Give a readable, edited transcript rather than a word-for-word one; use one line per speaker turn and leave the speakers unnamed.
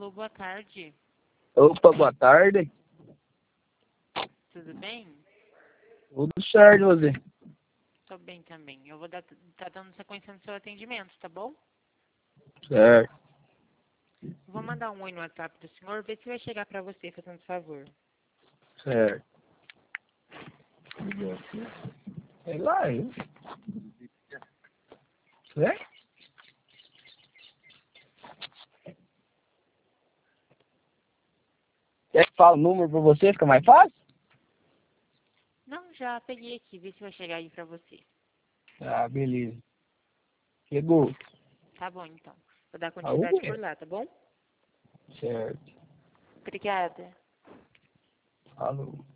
Alô, boa tarde.
Opa, boa tarde.
Tudo bem?
Tudo certo, você?
Tô bem também. Eu vou tá dando sequência no seu atendimento, tá bom?
Certo.
Vou mandar um oi no WhatsApp do senhor, ver se vai chegar pra você, fazendo favor.
Certo. Sei lá, hein? Certo? Quer que fale o número pra você? Fica mais fácil?
Não, já peguei aqui, vê se vai chegar aí pra você.
Ah, beleza. Chegou.
Tá bom, então. Vou dar
Ah, o
continuidade
quê?
por lá, tá bom?
Certo.
Obrigada.
Falou.